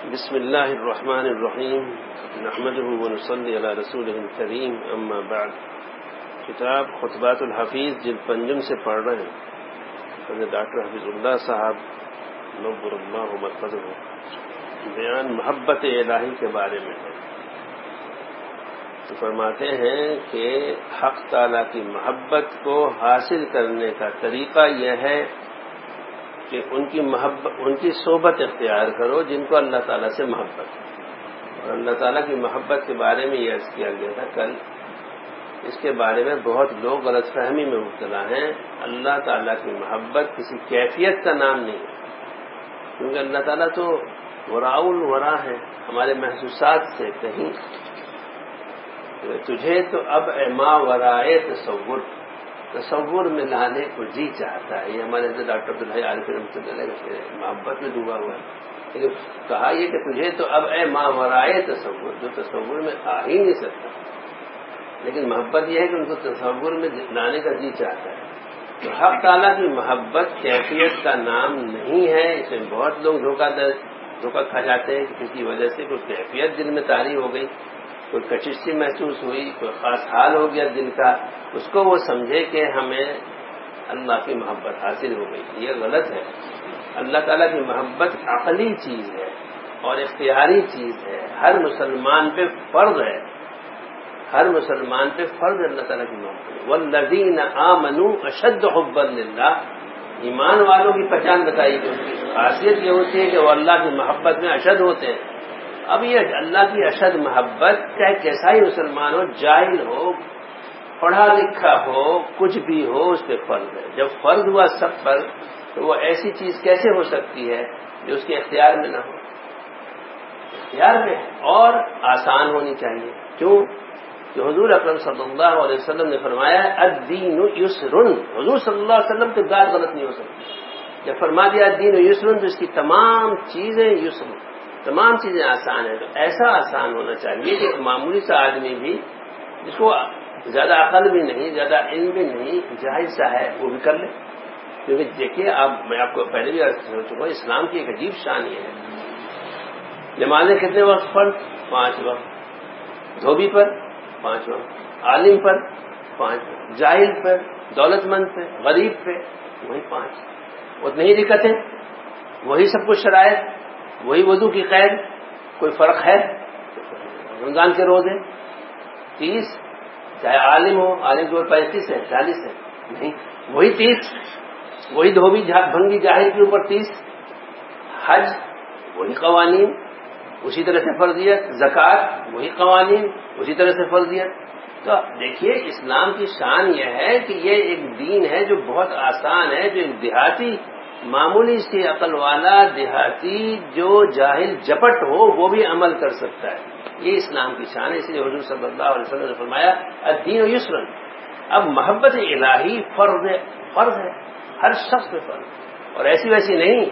بسم اللہ الرحمن الرحیم نحمده ونصلی علی رسوله الکریم اما بعد. کتاب خطبات الحفیظ جلد پنجم سے پڑھ رہے ہیں. حضرت ڈاکٹر حفیظ اللہ صاحب نور اللہ مرکزہ بیان محبت الہی کے بارے میں ہے. تو فرماتے ہیں کہ حق تعالیٰ کی محبت کو حاصل کرنے کا طریقہ یہ ہے کہ ان کی صحبت اختیار کرو جن کو اللہ تعالیٰ سے محبت ہے. اور اللہ تعالیٰ کی محبت کے بارے میں یہ عرض کیا گیا تھا کل. اس کے بارے میں بہت لوگ غلط فہمی میں مبتلا ہیں. اللہ تعالیٰ کی محبت کسی کیفیت کا نام نہیں ہے، کیونکہ اللہ تعالیٰ تو وراء الورا ہے، ہمارے محسوسات سے کہیں. تجھے تو اب ما ورائے تصور میں لانے کو جی چاہتا ہے. یہ ہمارے حضرت ڈاکٹر عبدالحی عارفی رحمۃ اللہ علیہ محبت میں ڈوبا ہوا ہے. لیکن کہا یہ کہ تجھے تو اب ما ورائے تصور، جو تصور میں آ ہی نہیں سکتا. لیکن محبت یہ ہے کہ ان کو تصور میں لانے کا جی چاہتا ہے. تو حق تعالیٰ کی محبت کیفیت کا نام نہیں ہے. اس میں بہت لوگ دھوکہ کھا جاتے ہیں کہ کسی وجہ سے کوئی کیفیت دل میں طاری ہو گئی، کوئی کشش سی محسوس ہوئی، کوئی خاص حال ہو گیا دل کا، اس کو وہ سمجھے کہ ہمیں اللہ کی محبت حاصل ہو گئی. یہ غلط ہے. اللہ تعالیٰ کی محبت عقلی چیز ہے اور اختیاری چیز ہے. ہر مسلمان پہ فرض ہے، ہر مسلمان پہ فرض ہے اللہ تعالیٰ کی محبت. والذین آمنوا اشد حبا للہ، ایمان والوں کی پہچان بتائی کہ ان کی خاصیت یہ ہوتی ہے کہ وہ اللہ کی محبت میں اشد ہوتے ہیں. اب یہ اللہ کی اشد محبت چاہے کیسا ہی مسلمان ہو، جاہل ہو، پڑھا لکھا ہو، کچھ بھی ہو، اس پہ فرض ہے. جب فرض ہوا سب پر تو وہ ایسی چیز کیسے ہو سکتی ہے جو اس کے اختیار میں نہ ہو؟ اختیار میں ہے اور آسان ہونی چاہیے. کیوں کہ حضور اکرم صلی اللہ علیہ وسلم نے فرمایا الدین یسر. حضور صلی اللہ علیہ وسلم کی بات غلط نہیں ہو سکتی. جب فرما دیا الدین یسر تو اس کی تمام چیزیں یسر، تمام چیزیں آسان ہیں. تو ایسا آسان ہونا چاہیے کہ ایک معمولی سا آدمی بھی جس کو زیادہ عقل بھی نہیں، زیادہ علم بھی نہیں، جاہل سا ہے، وہ بھی کر لے. کیونکہ دیکھیے میں آپ کو پہلے بھی عرض کر چکا ہوں، اسلام کی ایک عجیب شان یہ ہے. نمازیں کتنے وقت پر؟ 5 وقت. دھوبی پر 5 وقت، عالم پر 5 وقت، جاہل پر، دولت مند پہ، غریب پہ وہی 5. اتنی ہی دقتیں، وہی سب کچھ شرائط، وہی وضو کی قید. کوئی فرق ہے؟ رمضان کے روزے 30، چاہے عالم ہو، عالم کے اوپر 35 ہے، 40 ہے، نہیں وہی 30. وہی دھوبی بھنگی جاہل کے اوپر 30. حج وہی قوانین، اسی طرح سے فرضیت. زکوٰۃ وہی قوانین، اسی طرح سے فرضیت. تو دیکھیے اسلام کی شان یہ ہے کہ یہ ایک دین ہے جو بہت آسان ہے، جو ایک دیہاتی معمولی سی عقل والا دیہاتی جو جاہل جپٹ ہو وہ بھی عمل کر سکتا ہے. یہ اسلام کی شان ہے. اس لیے حضور صلی اللہ علیہ وسلم نے فرمایا الدین یسر. اب محبت الہی فرض ہے، ہر شخص پہ فرض، اور ایسی ویسی نہیں،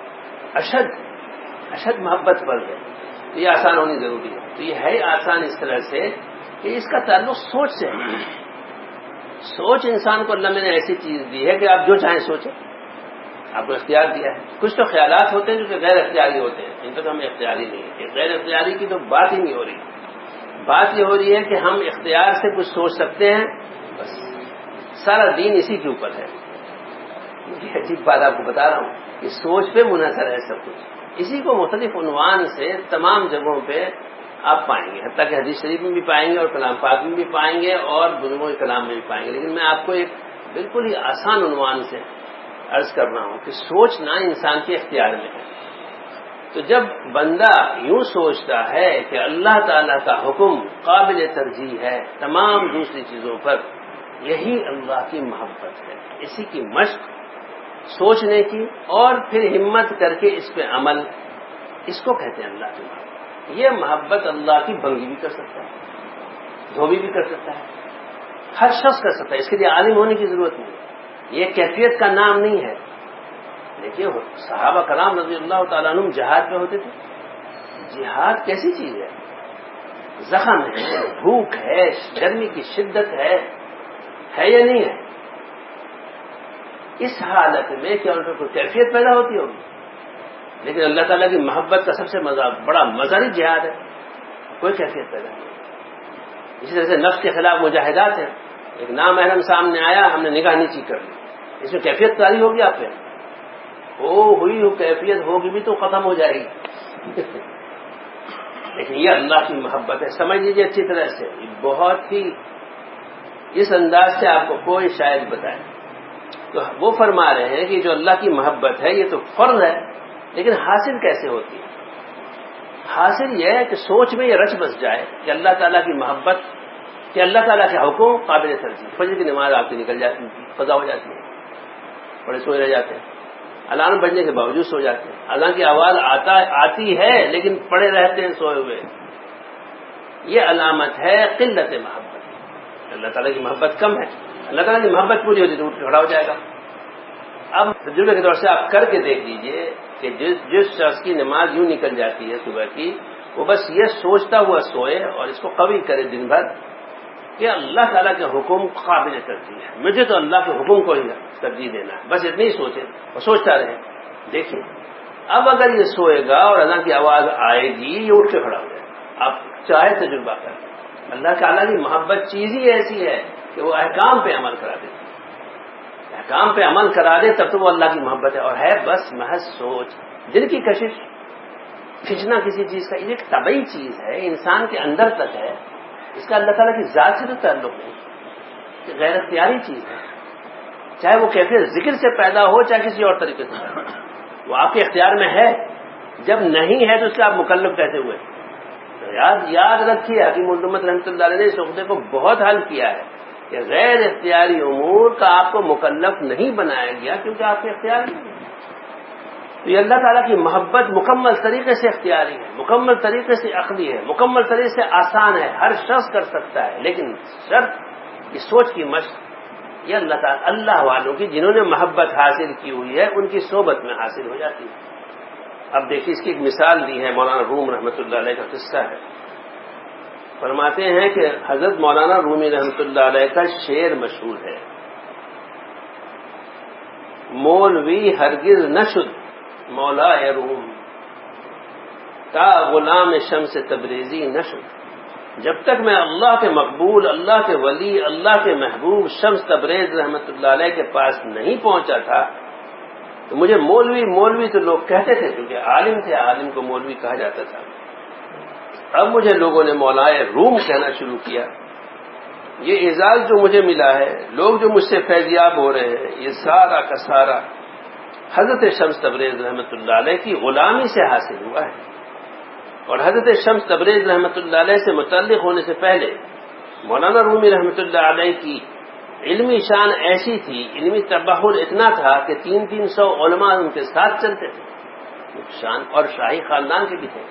اشد محبت فرض ہے. تو یہ آسان ہونی ضروری ہے. تو یہ ہے آسان اس طرح سے کہ اس کا تعلق سوچ سے ہے. سوچ انسان کو اللہ نے ایسی چیز دی ہے کہ آپ جو چاہیں سوچیں. آپ کو اختیار دیا ہے. کچھ تو خیالات ہوتے ہیں جو کہ غیر اختیاری ہوتے ہیں، ان پہ تو ہمیں اختیاری نہیں ہے. غیر اختیاری کی تو بات ہی نہیں ہو رہی. بات یہ ہو رہی ہے کہ ہم اختیار سے کچھ سوچ سکتے ہیں. بس سارا دین اسی کے اوپر ہے. یہ عجیب بات آپ کو بتا رہا ہوں کہ سوچ پہ منحصر ہے سب کچھ. اسی کو مختلف عنوان سے تمام جگہوں پہ آپ پائیں گے، حتیٰ کہ حدیث شریف میں بھی پائیں گے اور کلام پاک میں بھی پائیں گے اور بزرگوں کے کلام میں بھی پائیں گے. لیکن میں آپ کو ایک بالکل ہی آسان عنوان سے عرض کر رہا ہوں کہ سوچنا انسان کے اختیار میں ہے. تو جب بندہ یوں سوچتا ہے کہ اللہ تعالیٰ کا حکم قابل ترجیح ہے تمام دوسری چیزوں پر، یہی اللہ کی محبت ہے. اسی کی مشق سوچنے کی اور پھر ہمت کر کے اس پہ عمل، اس کو کہتے ہیں اللہ کی محبت. یہ محبت اللہ کی بندگی بھی کر سکتا ہے، دھوبی بھی کر سکتا ہے، ہر شخص کر سکتا ہے. اس کے لیے عالم ہونے کی ضرورت نہیں. یہ کیفیت کا نام نہیں ہے. دیکھیے صحابہ کرام رضی اللہ تعالیٰ عنہم جہاد پہ ہوتے تھے. جہاد کیسی چیز ہے؟ زخم ہے، بھوک ہے، گرمی کی شدت ہے یا نہیں ہے؟ اس حالت میں کیا ان پر کوئی کیفیت پیدا ہوتی ہوگی؟ لیکن اللہ تعالیٰ کی محبت کا سب سے بڑا مظہری جہاد ہے، کوئی کیفیت پیدا نہیں۔ اسی طرح سے نفس کے خلاف مجاہدات ہیں، ایک نامحرم سامنے آیا، ہم نے نگاہ نیچی کر لی، اس میں کیفیت تاری ہوگی آپ پہ، ہوئی ہو کیفیت ہوگی بھی تو ختم ہو جائے گی لیکن یہ اللہ کی محبت ہے، سمجھ لیجیے اچھی طرح سے، بہت ہی اس انداز سے آپ کو کوئی شاید بتائے تو وہ فرما رہے ہیں کہ جو اللہ کی محبت ہے یہ تو فرض ہے، لیکن حاصل کیسے ہوتی ہے؟ حاصل یہ ہے کہ سوچ میں یہ رچ بس جائے کہ اللہ تعالیٰ کی محبت، کہ اللہ تعالیٰ کے حکم قابل ترجیح۔ فجر کی نماز آپ کی نکل جاتی قضا ہو جاتی ہے، بڑے سوئے رہ جاتے ہیں، الارم بجنے کے باوجود سو جاتے ہیں، اذان کی آواز آتی ہے لیکن پڑے رہتے ہیں سوئے ہوئے، یہ علامت ہے قلت محبت، اللہ تعالیٰ کی محبت کم ہے۔ اللہ تعالیٰ کی محبت پوری ہوتی تو اٹھ کے کھڑا ہو جائے گا۔ اب تجربے کے طور سے آپ کر کے دیکھ لیجئے کہ جس شخص کی نماز یوں نکل جاتی ہے صبح کی، وہ بس یہ سوچتا ہوا سوئے اور اس کو قوی کرے دن بھر کہ اللہ تعالیٰ کے حکم قابل ترجیح ہے، مجھے تو اللہ کے حکم کو ہی ترجیح دینا ہے، بس اتنی ہی سوچے اور سوچتا رہے۔ دیکھیں اب اگر یہ سوئے گا اور اذان کی آواز آئے گی، یہ اٹھ کے کھڑا ہو جائے گا، آپ چاہے تجربہ کریں۔ اللہ تعالیٰ کی محبت چیز ہی ایسی ہے کہ وہ احکام پہ عمل کرا دیتی ہے، احکام پہ عمل کرا دے تب تو وہ اللہ کی محبت ہے، اور ہے بس محض سوچ، دل کی کشش، کھینچنا کسی چیز کا، یہ ایک طبعی چیز ہے، انسان کے اندر تک ہے، اس کا اللہ تعالیٰ کی ذات سے تو تعلق نہیں، یہ غیر اختیاری چیز ہے، چاہے وہ کیفیت ذکر سے پیدا ہو چاہے کسی اور طریقے سے پیدا ہو، وہ آپ کے اختیار میں ہے، جب نہیں ہے تو اس کے آپ مکلف کہتے ہوئے یاد رکھیے حکیم الامت رحمۃ اللہ علیہ نے اس نقطے کو بہت حل کیا ہے کہ غیر اختیاری امور کا آپ کو مکلف نہیں بنایا گیا کیونکہ آپ کے اختیار نہیں ہے۔ تو یہ اللہ تعالیٰ کی محبت مکمل طریقے سے اختیاری ہے، مکمل طریقے سے عقلی ہے، مکمل طریقے سے آسان ہے، ہر شخص کر سکتا ہے، لیکن شرط کی سوچ کی مشق یہ اللہ تعالیٰ اللہ والوں کی جنہوں نے محبت حاصل کی ہوئی ہے ان کی صحبت میں حاصل ہو جاتی ہے۔ اب دیکھیے اس کی ایک مثال دی ہے، مولانا روم رحمۃ اللہ علیہ کا قصہ ہے۔ فرماتے ہیں کہ حضرت مولانا رومی رحمۃ اللہ علیہ کا شعر مشہور ہے، مولوی ہرگز نہ شد مولا روم تا غلام شمس تبریزی نہ شد، جب تک میں اللہ کے مقبول، اللہ کے ولی، اللہ کے محبوب شمس تبریز رحمۃ اللہ علیہ کے پاس نہیں پہنچا تھا تو مجھے مولوی تو لوگ کہتے تھے، کیونکہ عالم تھے، عالم کو مولوی کہا جاتا تھا۔ اب مجھے لوگوں نے مولائے روم کہنا شروع کیا۔ یہ اعزاز جو مجھے ملا ہے، لوگ جو مجھ سے فیضیاب ہو رہے ہیں، یہ سارا کا سارا حضرت شمس تبریز رحمۃ اللہ علیہ کی غلامی سے حاصل ہوا ہے، اور حضرت شمس تبریز رحمۃ اللہ علیہ سے متعلق ہونے سے پہلے مولانا رومی رحمۃ اللہ علیہ کی علمی شان ایسی تھی، علمی تبحر اتنا تھا کہ 300 علماء ان کے ساتھ چلتے تھے، شان اور شاہی خاندان کے بھی تھے۔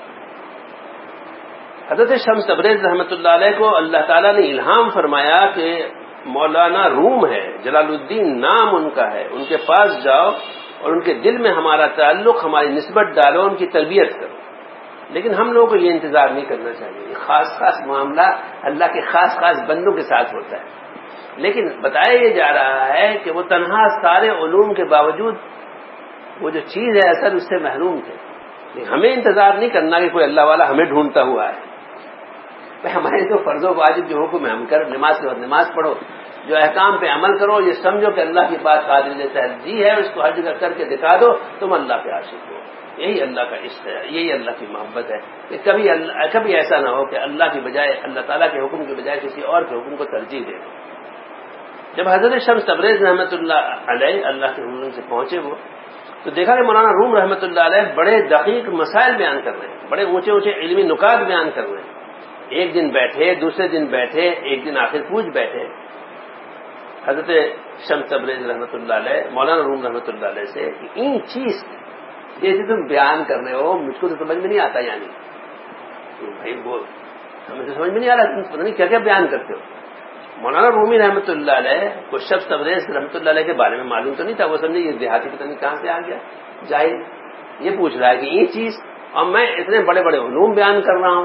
حضرت شمس تبریز رحمۃ اللہ علیہ کو اللہ تعالیٰ نے الہام فرمایا کہ مولانا روم ہے، جلال الدین نام ان کا ہے، ان کے پاس جاؤ اور ان کے دل میں ہمارا تعلق، ہماری نسبت ڈالو، ان کی تربیت کرو۔ لیکن ہم لوگوں کو یہ انتظار نہیں کرنا چاہیے، یہ خاص معاملہ اللہ کے خاص بندوں کے ساتھ ہوتا ہے، لیکن بتایا یہ جا رہا ہے کہ وہ تنہا سارے علوم کے باوجود وہ جو چیز ہے اصل اس سے محروم تھے۔ لیکن ہمیں انتظار نہیں کرنا کہ کوئی اللہ والا ہمیں ڈھونڈتا ہوا ہے، ہمارے جو فرض و واجب جو حکم ہے ہم کر، نماز کے بعد نماز پڑھو، جو احکام پہ عمل کرو، یہ سمجھو کہ اللہ کی بات قابل ترجیح ہے، اس کو ہر جگہ کر کے دکھا دو، تم اللہ پہ عاشق ہو۔ یہی اللہ کا عشق ہے، یہی اللہ کی محبت ہے کہ کبھی ایسا نہ ہو کہ اللہ کی بجائے، اللہ تعالیٰ کے حکم کے بجائے کسی اور کے حکم کو ترجیح دے دو۔ جب حضرت شمس تبریز رحمۃ اللہ علیہ اللہ کے حضور سے پہنچے وہ، تو دیکھا کہ مولانا روم رحمۃ اللہ علیہ بڑے دقیق مسائل بیان کر رہے ہیں، بڑے اونچے علمی نکات بیان کر رہے ہیں۔ ایک دن بیٹھے، دوسرے دن بیٹھے، ایک دن آخر پوچھ بیٹھے حضرت شمس تبریز رحمۃ اللہ علیہ مولانا روم رحمۃ اللہ علیہ سے کہ ان چیز جیسے تم بیان کر رہے ہو مجھ کو تو سمجھ میں نہیں آتا، یعنی بھائی وہ ہمیں تو سمجھ میں نہیں آ رہا، تم پتہ نہیں کیا کیا بیان کرتے ہو۔ مولانا رومی رحمۃ اللہ علیہ کو شمس تبریز رحمۃ اللہ علیہ کے بارے میں معلوم تو نہیں تھا، وہ سمجھے یہ دیہاتی پتہ نہیں کہاں سے آ گیا جاہل، یہ پوچھ رہا ہے کہ یہ چیز، اور میں اتنے بڑے بڑے علوم بیان کر رہا ہوں۔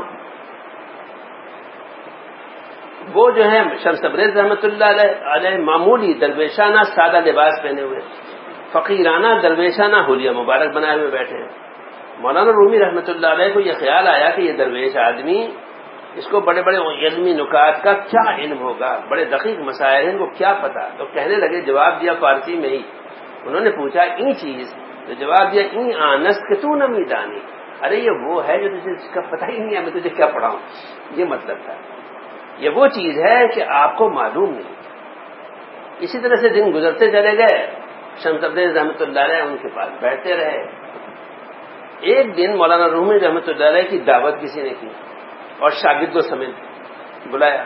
وہ جو ہے شمس تبریز رحمۃ اللہ علیہ معمولی درویشانہ سادہ لباس پہنے ہوئے، فقیرانہ درویشانہ حلیہ مبارک بنائے ہوئے بیٹھے ہیں، مولانا رومی رحمۃ اللہ علیہ کو یہ خیال آیا کہ یہ درویش آدمی، اس کو بڑے بڑے علمی نکات کا کیا علم ہوگا، بڑے دقیق مسائل ہیں، ان کو کیا پتا. تو کہنے لگے، جواب دیا فارسی میں ہی. انہوں نے پوچھا این چیز، تو جواب دیا این آنست کہ تو نمی دانی، ارے یہ وہ ہے جو تجھے اس کا پتہ ہی نہیں ہے، میں تجھے کیا پڑھاؤں. یہ مطلب تھا، یہ وہ چیز ہے کہ آپ کو معلوم نہیں. اسی طرح سے دن گزرتے چلے گئے. شمس تبریز رحمۃ اللہ علیہ ان کے پاس بیٹھتے رہے. ایک دن مولانا رومی رحمۃ اللہ علیہ کی دعوت کسی نے کی اور شاگردوں سمیت بلایا.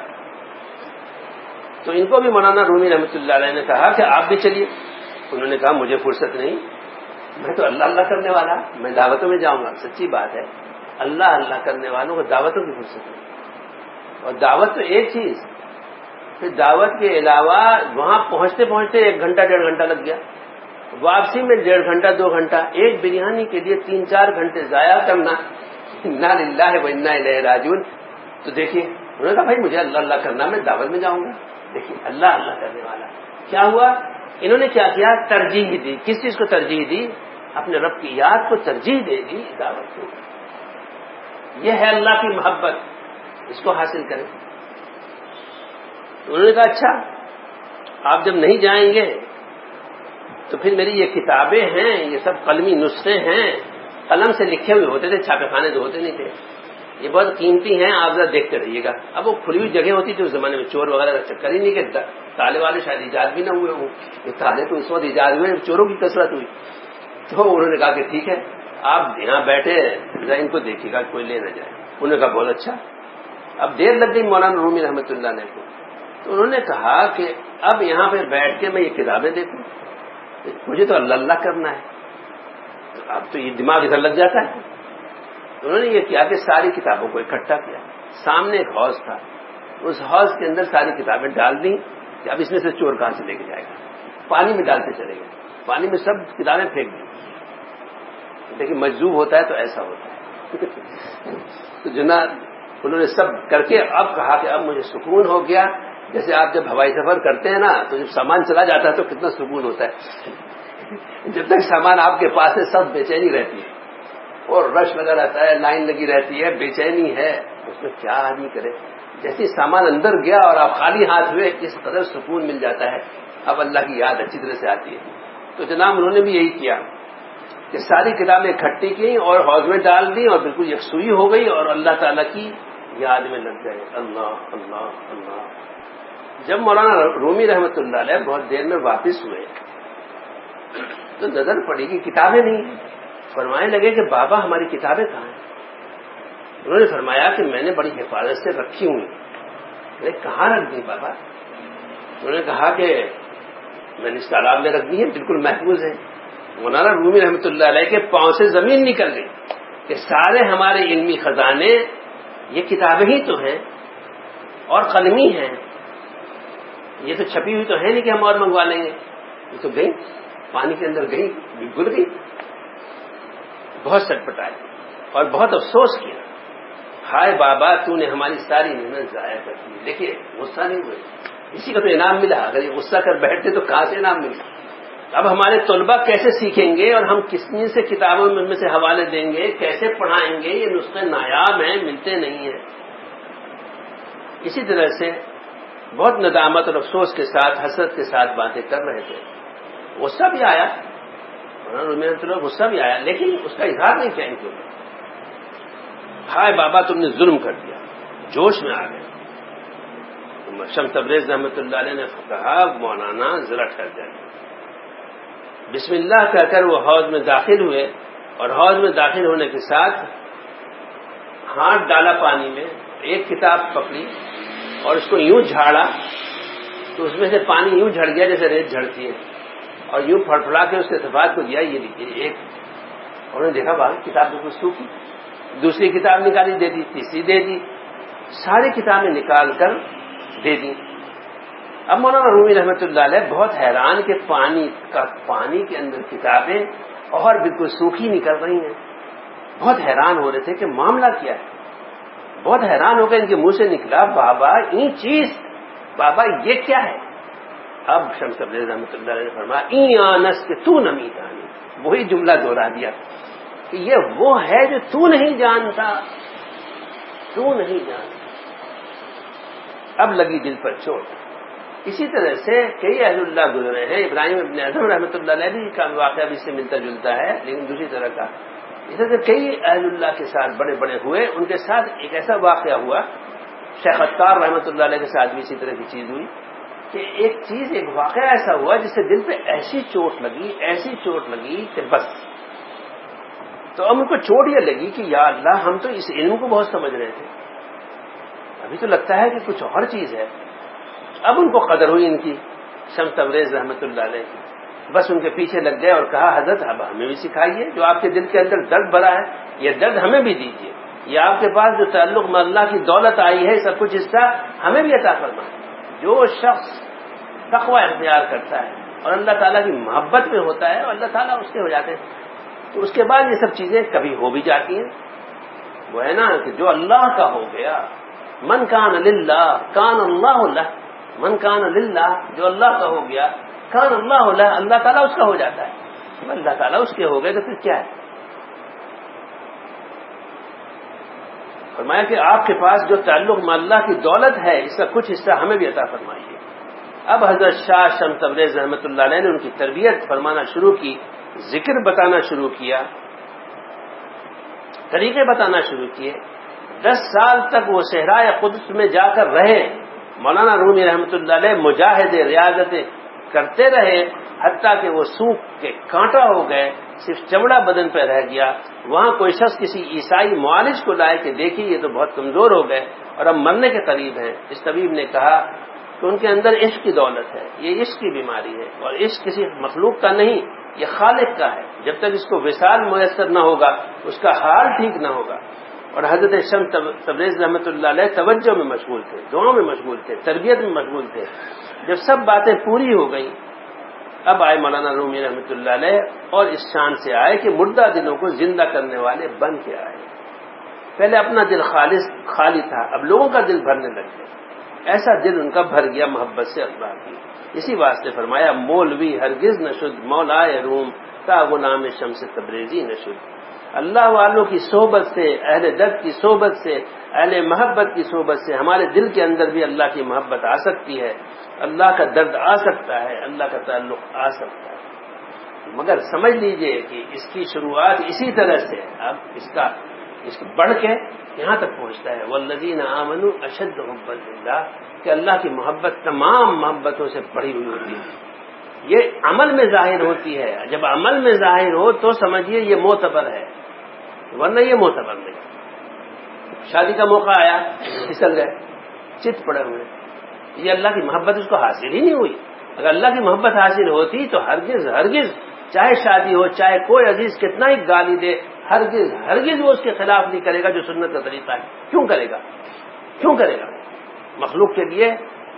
تو ان کو بھی مولانا رومی رحمۃ اللہ علیہ نے کہا کہ آپ بھی چلیے. انہوں نے کہا مجھے فرصت نہیں، میں تو اللہ اللہ کرنے والا، میں دعوتوں میں جاؤں گا. سچی بات ہے، اللہ اللہ کرنے والوں کو دعوتوں کی فرصت نہیں. اور دعوت تو ایک چیز، پھر دعوت کے علاوہ وہاں پہنچتے پہنچتے 1 گھنٹہ 1.5 گھنٹہ لگ گیا، واپسی میں 1.5 گھنٹہ 2 گھنٹہ، ایک بریانی کے لیے 3-4 گھنٹے ضائع کرنا. انا للہ و انا الیہ راجعون. تو دیکھیے انہوں نے کہا بھائی مجھے اللہ اللہ کرنا، میں دعوت میں جاؤں گا. دیکھیے اللہ اللہ کرنے والا کیا ہوا. انہوں نے کیا کیا، ترجیح دی. کس چیز کو ترجیح دی؟ اپنے رب کی یاد کو ترجیح دے دی دعوت کو. یہ ہے اللہ کی محبت، اس کو حاصل کریں. انہوں نے کہا اچھا آپ جب نہیں جائیں گے تو پھر میری یہ کتابیں ہیں، یہ سب قلمی نسخے ہیں، قلم سے لکھے ہوئے ہوتے تھے، چھاپے خانے تو ہوتے نہیں تھے، یہ بہت قیمتی ہیں، آپ ذرا دیکھتے رہیے گا. اب وہ کھلی ہوئی جگہ ہوتی تھی اس زمانے میں، چور وغیرہ کا چکر ہی نہیں کہ تالے والے شاید ایجاد بھی نہ ہوئے ہوں. یہ تالے تو اس وقت ایجاد ہوئے، چوروں کی کثرت ہوئی. تو انہوں نے کہا کہ ٹھیک ہے آپ یہاں بیٹھے ذرا ان کو دیکھیے گا کوئی لے نہ جائے. انہوں نے کہا بہت اچھا. اب دیر لگ گئی مولانا رومی رحمۃ اللہ علیہ کو. تو انہوں نے کہا کہ اب یہاں پہ بیٹھ کے میں یہ کتابیں دیکھوں، مجھے تو اللہ اللہ کرنا ہے. اب تو یہ دماغ ادھر لگ جاتا ہے. انہوں نے یہ کیا کہ ساری کتابوں کو اکٹھا کیا. سامنے ایک حوض تھا، اس حوض کے اندر ساری کتابیں ڈال دیں کہ اب اس میں سے چور کہاں سے لے کے جائے گا. پانی میں ڈالتے چلے گئے، پانی میں سب کتابیں پھینک دیں. دیکھیں مجذوب ہوتا ہے تو ایسا ہوتا ہے. تو جناب انہوں نے سب کر کے اب کہا کہ اب مجھے سکون ہو گیا. جیسے آپ جب ہوائی سفر کرتے ہیں نا تو جب سامان چلا جاتا ہے تو کتنا سکون ہوتا ہے. جب تک سامان آپ کے پاس ہے سب بے چینی رہتی ہے اور رش لگا رہتا ہے، لائن لگی رہتی ہے، بے چینی ہے. اس میں کیا آدمی کرے. جیسے سامان اندر گیا اور آپ خالی ہاتھ ہوئے اس قدر سکون مل جاتا ہے. اب اللہ کی یاد اچھی طرح سے آتی ہے. تو جناب انہوں نے بھی یہی کیا کہ ساری کتابیں اکٹھی کی اور حوض میں ڈال دی اور بالکل یکسوئی ہو گئی اور اللہ تعالیٰ کی یاد میں لگ گئے. اللہ اللہ اللہ. جب مولانا رومی رحمۃ اللہ علیہ بہت دیر میں واپس ہوئے تو نظر پڑی کہ کتابیں نہیں. فرمانے لگے کہ بابا ہماری کتابیں کہاں ہیں. انہوں نے فرمایا کہ میں نے بڑی حفاظت سے رکھی ہوئی. میں نے کہاں رکھ دی بابا؟ انہوں نے کہا کہ میں نے اس تالاب میں رکھ دی ہے، بالکل محفوظ ہے. مولانا رومی رحمۃ اللہ علیہ کے پاؤں سے زمین نکل گئی کہ سارے ہمارے علمی خزانے یہ کتابیں ہی تو ہیں اور قلمی ہیں، یہ تو چھپی ہوئی تو ہے نہیں کہ ہم اور منگوا لیں گے. یہ تو گئی پانی کے اندر گئی، گل گئی. بہت سٹپٹائے اور بہت افسوس کیا. ہائے بابا تو نے ہماری ساری محنت ضائع کر دی. دیکھیے غصہ نہیں ہوئے، اسی کا تو انعام ملا. اگر یہ غصہ کر بیٹھتے تو کہاں سے انعام ملتا. اب ہمارے طلبہ کیسے سیکھیں گے اور ہم کس سے کتابوں میں سے حوالے دیں گے، کیسے پڑھائیں گے. یہ نسخے نایاب ہیں، ملتے نہیں ہیں. اسی طرح سے بہت ندامت اور افسوس کے ساتھ حسرت کے ساتھ باتیں کر رہے تھے. غصہ بھی آیا، غصہ بھی آیا، لیکن اس کا اظہار نہیں کیا ان کو. ہائے بابا تم نے ظلم کر دیا. جوش میں آ گئے. شمس تبریز رحمۃ اللہ علیہ نے کہا مولانا ذرا ٹھہر جائے. بسم اللہ کہہ کر وہ حوض میں داخل ہوئے اور حوض میں داخل ہونے کے ساتھ ہاتھ ڈالا پانی میں، ایک کتاب پکڑی اور اس کو یوں جھاڑا تو اس میں سے پانی یوں جھڑ گیا جیسے ریت جھڑتی ہے اور یوں پھڑپھڑا کے اس کے صفات کو دیا. یہ دیکھیے ایک. انہوں نے دیکھا باقی کتاب بالکل سوکھی. دوسری کتاب نکالی دے دی، تیسری دے دی، ساری کتابیں نکال کر دے دی. اب مولانا رومی رحمۃ اللہ علیہ بہت حیران کہ پانی کے اندر کتابیں اور بالکل سوکھی نکل رہی ہیں. بہت حیران ہو رہے تھے کہ معاملہ کیا ہے. بہت حیران ہو گئے. ان کے منہ سے نکلا بابا این چیز، بابا یہ کیا ہے. اب شمس تبریز رحمۃ اللہ علیہ نے فرمایا این آنس کہ تو نمی دانی. وہی جملہ دوہرا دیا کہ یہ وہ ہے جو تو نہیں جانتا، تو نہیں جانتا. اب لگی دل پر چوٹ. اسی طرح سے کئی اہل اللہ گزرے ہیں. ابراہیم ابن ادھم رحمۃ اللہ علیہ بھی کا واقعہ بھی اس سے ملتا جلتا ہے لیکن دوسری طرح کا. اس طرح سے کئی اہل اللہ کے ساتھ بڑے بڑے ہوئے. ان کے ساتھ ایک ایسا واقعہ ہوا، شیخ عطار رحمۃ اللہ علیہ کے ساتھ بھی اسی طرح کی چیز ہوئی کہ ایک واقعہ ایسا ہوا جس سے دل پہ ایسی چوٹ لگی کہ بس. تو اب ان کو چوٹ یہ لگی کہ یا اللہ ہم تو اس علم کو بہت سمجھ رہے تھے، ابھی تو لگتا ہے کہ کچھ اور چیز ہے. اب ان کو قدر ہوئی ان کی شمس تبریز رحمۃ اللہ علیہ کی. بس ان کے پیچھے لگ گئے اور کہا حضرت اب ہمیں بھی سکھائیے، جو آپ کے دل کے اندر درد بھرا ہے یہ درد ہمیں بھی دیجیے. یہ آپ کے پاس جو تعلق میں اللہ کی دولت آئی ہے سب کچھ حصہ ہمیں بھی عطا فرمائیں. جو شخص تقوی اختیار کرتا ہے اور اللہ تعالیٰ کی محبت میں ہوتا ہے اور اللہ تعالیٰ اس کے ہو جاتے ہیں، تو اس کے بعد یہ سب چیزیں کبھی ہو بھی جاتی ہیں. وہ ہے نا کہ جو اللہ کا ہو گیا، من کان للہ کان اللہ لہ. من کان للہ، جو اللہ کا ہو گیا، کان اللہ لہ، اللہ تعالیٰ اس کا ہو جاتا ہے. اللہ تعالیٰ اس کے ہو گئے تو پھر کیا ہے؟ فرمایا کہ آپ کے پاس جو تعلق میں اللہ کی دولت ہے اس کا کچھ حصہ ہمیں بھی عطا فرمائیے. اب حضرت شاہ شمس تبریز رحمۃ اللہ علیہ نے ان کی تربیت فرمانا شروع کی، ذکر بتانا شروع کیا، طریقے بتانا شروع کیے. 10 سال تک وہ صحرائے قدس میں جا کر رہے. مولانا رومی رحمۃ اللہ علیہ مجاہد ریاضتیں کرتے رہے حتیٰ کہ وہ سوکھ کے کانٹا ہو گئے، صرف چمڑا بدن پہ رہ گیا. وہاں کوئی شخص کسی عیسائی معالج کو لائے کہ دیکھیے یہ تو بہت کمزور ہو گئے اور اب مرنے کے قریب ہیں. اس طبیب نے کہا کہ ان کے اندر عشق کی دولت ہے، یہ عشق کی بیماری ہے اور عشق کسی مخلوق کا نہیں، یہ خالق کا ہے. جب تک اس کو وصال میسر نہ ہوگا اس کا حال ٹھیک نہ ہوگا. اور حضرت شمس تبریز رحمۃ اللہ علیہ توجہ میں مشغول تھے، دعاؤں میں مشغول تھے، تربیت میں مشغول تھے. جب سب باتیں پوری ہو گئیں اب آئے مولانا رومی رحمۃ اللہ علیہ اور اس شان سے آئے کہ مردہ دلوں کو زندہ کرنے والے بن کے آئے. پہلے اپنا دل خالی تھا، اب لوگوں کا دل بھرنے لگ گیا. ایسا دل ان کا بھر گیا محبت سے اللہ کی. اسی واسطے فرمایا مولوی ہرگز نہ شد مولائے روم کا غلام شمس تبریزی نہ شد. اللہ والوں کی صحبت سے، اہل درد کی صحبت سے، اہل محبت کی صحبت سے ہمارے دل کے اندر بھی اللہ کی محبت آ سکتی ہے، اللہ کا درد آ سکتا ہے، اللہ کا تعلق آ سکتا ہے. مگر سمجھ لیجئے کہ اس کی شروعات اسی طرح سے اب اس کو بڑھ کے یہاں تک پہنچتا ہے والذین آمنوا اشد حبا للہ، کہ اللہ کی محبت تمام محبتوں سے بڑی ہوئی ہوتی ہے. یہ عمل میں ظاہر ہوتی ہے. جب عمل میں ظاہر ہو تو سمجھیے یہ معتبر ہے، ورنہ یہ معتبر نہیں. شادی کا موقع آیا، پھسل گئے، چت پڑے ہوئے، یہ اللہ کی محبت اس کو حاصل ہی نہیں ہوئی. اگر اللہ کی محبت حاصل ہوتی تو ہرگز چاہے شادی ہو، چاہے کوئی عزیز کتنا ہی گالی دے، ہرگز وہ اس کے خلاف نہیں کرے گا جو سنت کا طریقہ ہے. کیوں کرے گا؟ مخلوق کے لیے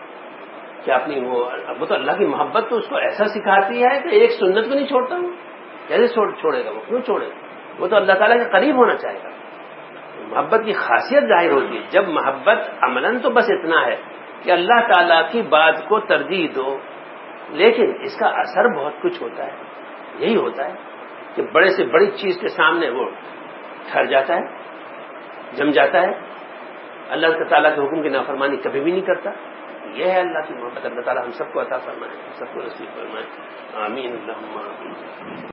کہ اپنی وہ تو اللہ کی محبت تو اس کو ایسا سکھاتی ہے کہ ایک سنت کو نہیں چھوڑتا. وہ کیسے چھوڑے گا؟ وہ کیوں چھوڑے گا؟ وہ تو اللہ تعالیٰ کے قریب ہونا چاہے گا. محبت کی خاصیت ظاہر ہوتی ہے جب محبت عملاً تو بس اتنا ہے کہ اللہ تعالیٰ کی بات کو ترجیح دو، لیکن اس کا اثر بہت کچھ ہوتا ہے. یہی ہوتا ہے کہ بڑے سے بڑی چیز کے سامنے وہ ٹھہر جاتا ہے، جم جاتا ہے. اللہ تعالیٰ کے حکم کی نافرمانی کبھی بھی نہیں کرتا. یہ ہے اللہ کی محبت. اللہ تعالیٰ ہم سب کو عطا فرمائے، ہم سب کو نصیب فرمائے. آمین اللہم آمین.